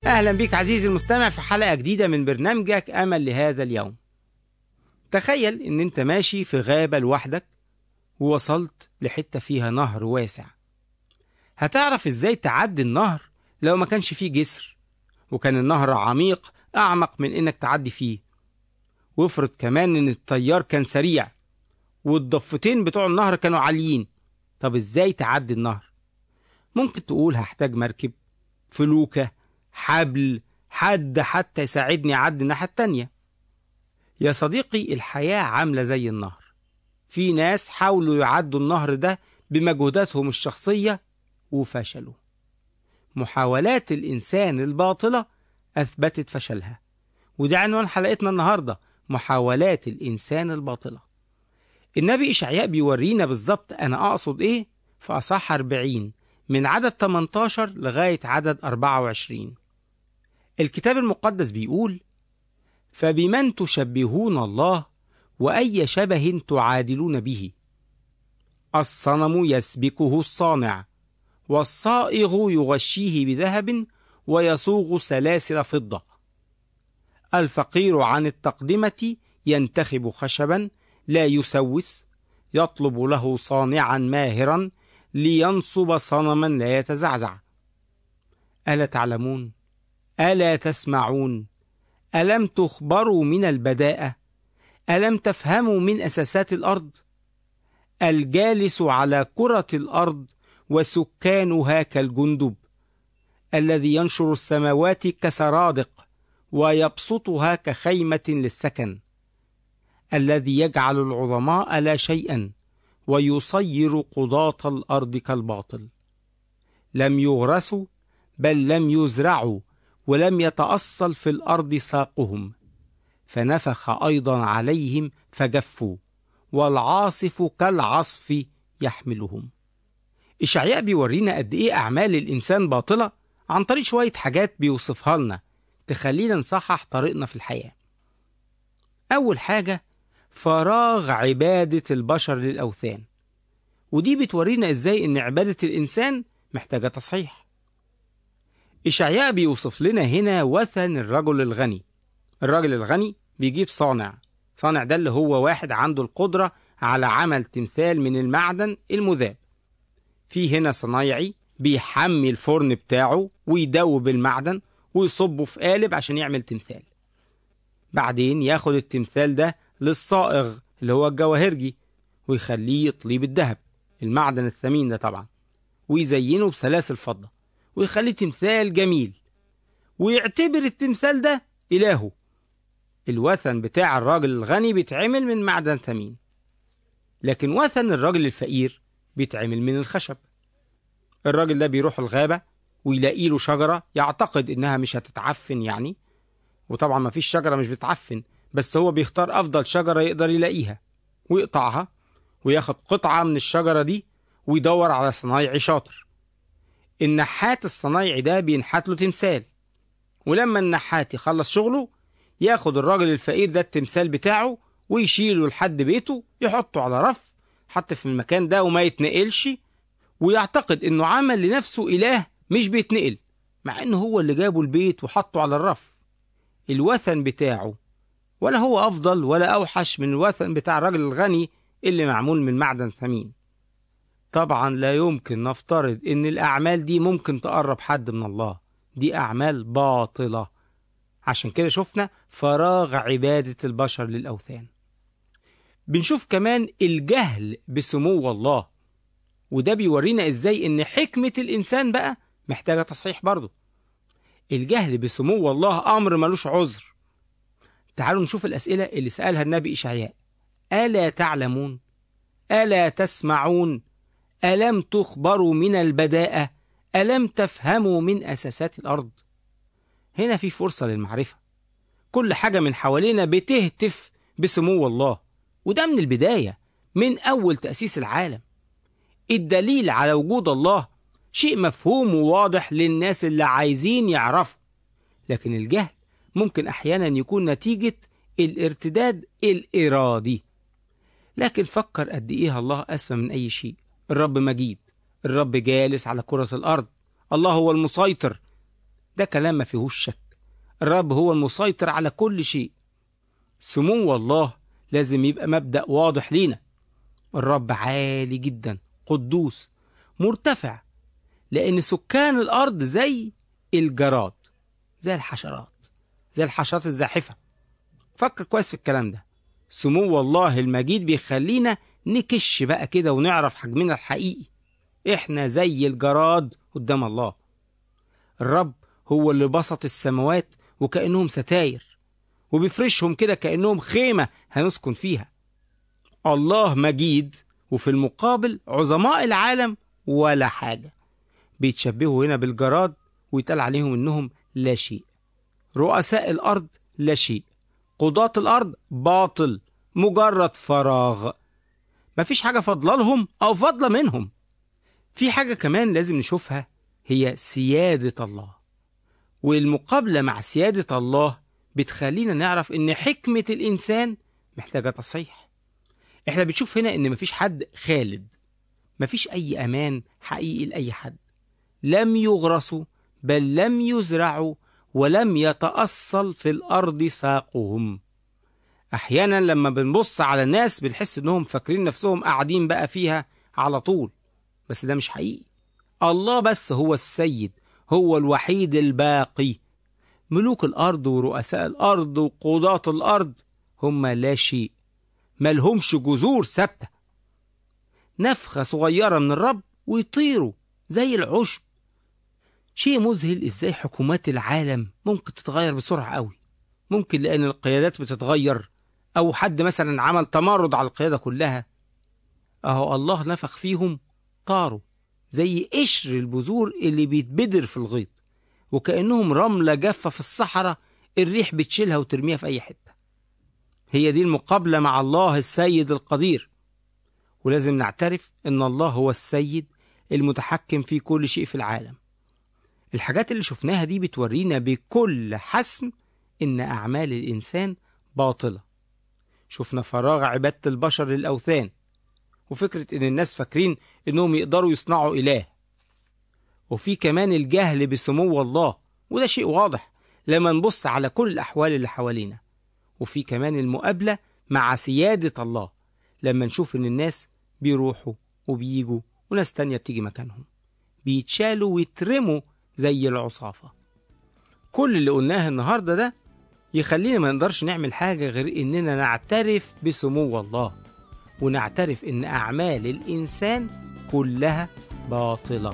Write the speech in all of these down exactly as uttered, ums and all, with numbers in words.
أهلا بك عزيزي المستمع في حلقة جديدة من برنامجك أمل لهذا اليوم. تخيل إن أنت ماشي في غابة لوحدك ووصلت لحتة فيها نهر واسع. هتعرف إزاي تعدي النهر لو ما كانش فيه جسر وكان النهر عميق أعمق من إنك تعدي فيه؟ وافرض كمان إن التيار كان سريع والضفتين بتوع النهر كانوا عاليين. طب إزاي تعدي النهر؟ ممكن تقول هحتاج مركب، فلوكة، حبل، حد حتى يساعدني أعدي الناحية التانية. يا صديقي، الحياة عاملة زي النهر. في ناس حاولوا يعدوا النهر ده بمجهوداتهم الشخصية وفشلوا. محاولات الإنسان الباطلة أثبتت فشلها، وده عنوان حلقتنا النهاردة: محاولات الإنسان الباطلة. النبي إشعياء بيورينا بالظبط أنا أقصد إيه في أصحاح أربعين من عدد ثمانية عشر لغاية عدد أربعة وعشرين. الكتاب المقدس بيقول: فبمن تشبهون الله وأي شبه تعادلون به؟ الصنم يسبكه الصانع، والصائغ يغشيه بذهب ويصوغ سلاسل فضة. الفقير عن التقدمة ينتخب خشبا لا يسوس، يطلب له صانعا ماهرا لينصب صنما لا يتزعزع. ألا تعلمون؟ ألا تسمعون؟ ألم تخبروا من البداءة؟ ألم تفهموا من أساسات الأرض؟ الجالس على كرة الأرض وسكانها كالجندب، الذي ينشر السماوات كسرادق ويبسطها كخيمة للسكن، الذي يجعل العظماء لا شيئا ويصير قضاة الأرض كالباطل. لم يغرسوا بل لم يزرعوا، ولم يتأصل في الأرض ساقهم، فنفخ أيضا عليهم فجفوا، والعاصف كالعصف يحملهم. إشعياء بيورينا قد إيه أعمال الإنسان باطلة عن طريق شوية حاجات بيوصفها لنا تخلينا نصحح طريقنا في الحياة. أول حاجة، فراغ عبادة البشر للأوثان، ودي بتورينا إزاي إن عبادة الإنسان محتاجة تصحيح. إشعياء بيوصف لنا هنا وثن الرجل الغني. الراجل الغني بيجيب صانع. صانع ده اللي هو واحد عنده القدرة على عمل تمثال من المعدن المذاب. في هنا صنايعي بيحمي الفرن بتاعه ويدوب المعدن ويصبه في قالب عشان يعمل تمثال. بعدين ياخد التمثال ده للصائغ اللي هو الجواهرجي ويخليه يطليه بالذهب، المعدن الثمين ده طبعا، ويزينه بسلاسل فضة ويخليه تمثال جميل، ويعتبر التمثال ده إلهه. الوثن بتاع الراجل الغني بيتعمل من معدن ثمين، لكن وثن الراجل الفقير بيتعمل من الخشب. الراجل ده بيروح الغابة ويلاقي له شجرة يعتقد إنها مش هتتعفن يعني، وطبعا ما فيش شجرة مش بتعفن، بس هو بيختار أفضل شجرة يقدر يلاقيها ويقطعها وياخد قطعة من الشجرة دي ويدور على صنايعي شاطر. النحات الصنايعي ده بينحت له تمثال، ولما النحات يخلص شغله ياخد الراجل الفقير ده التمثال بتاعه ويشيله لحد بيته، يحطه على رف حتى في المكان ده وما يتنقلش، ويعتقد انه عمل لنفسه إله مش بيتنقل، مع انه هو اللي جابه البيت وحطه على الرف. الوثن بتاعه ولا هو أفضل ولا أوحش من الوثن بتاع الراجل الغني اللي معمول من معدن ثمين. طبعا لا يمكن نفترض ان الأعمال دي ممكن تقرب حد من الله. دي أعمال باطلة. عشان كده شفنا فراغ عبادة البشر للأوثان. بنشوف كمان الجهل بسمو الله، وده بيورينا ازاي ان حكمة الإنسان بقى محتاجة تصحيح برضه. الجهل بسمو الله أمر ملوش عذر. تعالوا نشوف الأسئلة اللي سألها النبي إشعياء: ألا تعلمون؟ ألا تسمعون؟ ألم تخبروا من البداءة؟ ألم تفهموا من أساسات الأرض؟ هنا في فرصة للمعرفة. كل حاجة من حوالينا بتهتف بسمو الله، وده من البداية، من أول تأسيس العالم. الدليل على وجود الله شيء مفهوم وواضح للناس اللي عايزين يعرفوا، لكن الجهل ممكن أحيانا يكون نتيجة الارتداد الإرادي. لكن فكر قد إيه الله أسمى من أي شيء. الرب مجيد، الرب جالس على كرة الأرض، الله هو المسيطر. ده كلام ما فيهوش شك. الرب هو المسيطر على كل شيء. سمو الله لازم يبقى مبدأ واضح لينا. الرب عالي جدا، قدوس، مرتفع، لأن سكان الأرض زي الجراد، زي الحشرات، زي الحشرات الزاحفة. فكر كويس في الكلام ده. سمو الله المجيد بيخلينا نكش بقى كده ونعرف حجمنا الحقيقي. احنا زي الجراد قدام الله. الرب هو اللي بسط السماوات وكأنهم ستاير، وبيفرشهم كده كأنهم خيمة هنسكن فيها. الله مجيد، وفي المقابل عظماء العالم ولا حاجة. بيتشبهوا هنا بالجراد ويتقال عليهم انهم لا شيء. رؤساء الأرض لا شيء. قضاة الأرض باطل، مجرد فراغ. مفيش حاجة فضل لهم أو فضل منهم. في حاجة كمان لازم نشوفها، هي سيادة الله. والمقابلة مع سيادة الله بتخلينا نعرف إن حكمة الإنسان محتاجة تصحيح. إحنا بنشوف هنا إن مفيش حد خالد، مفيش أي أمان حقيقي لأي حد. لم يغرسوا بل لم يزرعوا ولم يتأصل في الأرض ساقهم. أحيانا لما بنبص على الناس بنحس إنهم فاكرين نفسهم قاعدين بقى فيها على طول، بس ده مش حقيقي. الله بس هو السيد، هو الوحيد الباقي. ملوك الأرض ورؤساء الأرض وقضاة الأرض هم لا شيء، ملهمش جذور ثابتة. نفخة صغيرة من الرب ويطيروا زي العشب. شيء مذهل إزاي حكومات العالم ممكن تتغير بسرعة قوي. ممكن لأن القيادات بتتغير، أو حد مثلا عمل تمرد على القيادة كلها. أهو الله نفخ فيهم طاروا زي قشر البذور اللي بيتبدر في الغيط، وكأنهم رملة جافة في الصحراء الريح بتشيلها وترميها في أي حتة. هي دي المقابلة مع الله السيد القدير. ولازم نعترف إن الله هو السيد المتحكم في كل شيء في العالم. الحاجات اللي شفناها دي بتورينا بكل حسم إن أعمال الإنسان باطلة. شفنا فراغ عبادة البشر للأوثان، وفكرة إن الناس فاكرين إنهم يقدروا يصنعوا إله. وفي كمان الجهل بسمو الله، وده شيء واضح لما نبص على كل الأحوال اللي حوالينا. وفي كمان المقابلة مع سيادة الله، لما نشوف إن الناس بيروحوا وبييجوا وناس تانية بتيجي مكانهم، بيتشالوا ويترموا زي العصافة. كل اللي قلناه النهاردة ده يخلينا ما نقدرش نعمل حاجة غير إننا نعترف بسمو الله، ونعترف إن أعمال الإنسان كلها باطلة.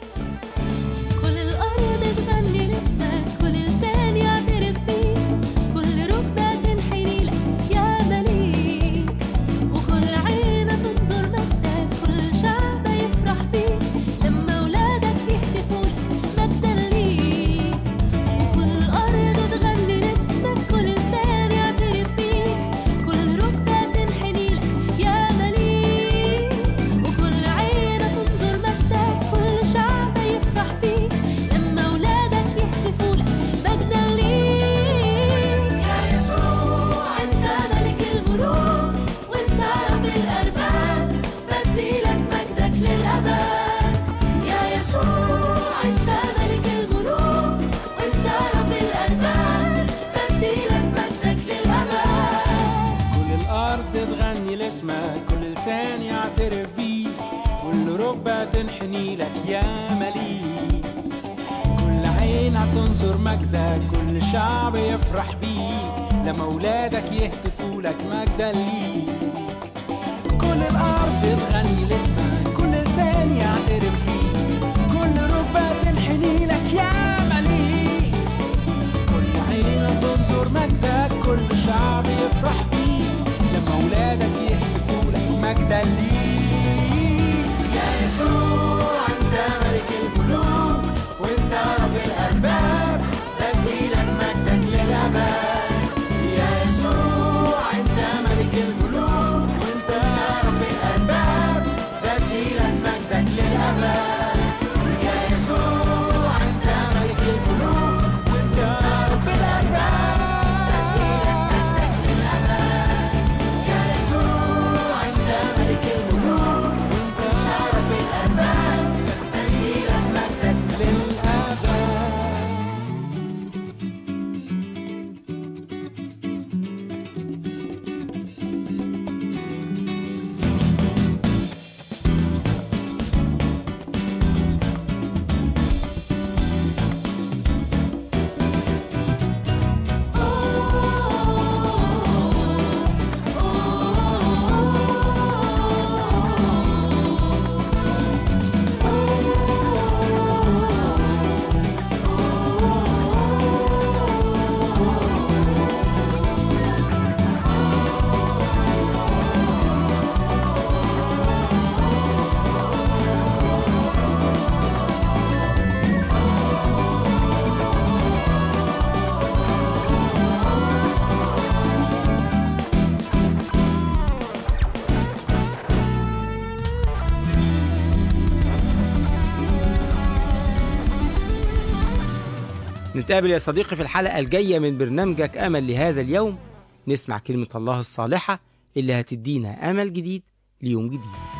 كل الأرض تغني لاسمك، كل لسان يعترف بيك، كل ركبة تنحني لك يا مليك، وكل عين تنظر مجدك، كل شعب يفرح بيك لما ولادك يهتفوا لك مجدا ليك. وكل الأرض تغني لاسمك، كل لسان يعترف بيك، كل ركبة تنحني لك يا مليك، وكل عين تنظر مجدك، كل شعب يفرح بيك لما ولادك يهتفوا لك مجدا ليك. يا يسوع انت ملك الملوك وانت رب الارباب، بديلك مجدك للابد. يا يسوع انت ملك الملوك وانت رب الارباب، بديلك مجدك للابد. كل الأرض تغني لاسمك، كل لسان يعترف بيك، كل ركبة تنحني لك يا مليك، كل عين هتنظر مجدك، كل شعب يفرح بيك لما ولادك يهتفوا لك مجدا ليك. كل الأرض تغني لاسمك، كل لسان يعترف بيك، كل ركبة تنحني لك يا مليك، كل عين تنظر مجدك، كل شعب يفرح بيك لما ولادك يهتفوا لك مجدا ليك. يا يسوع انت ملك الملوك وانت رب الارباب، بديلك مجدك للابد. يا يسوع انت ملك الملوك وانت رب الارباب، نتقابل يا صديقي في الحلقة الجاية من برنامجك أمل لهذا اليوم، نسمع كلمة الله الصالحة اللي هتدينا أمل جديد ليوم جديد.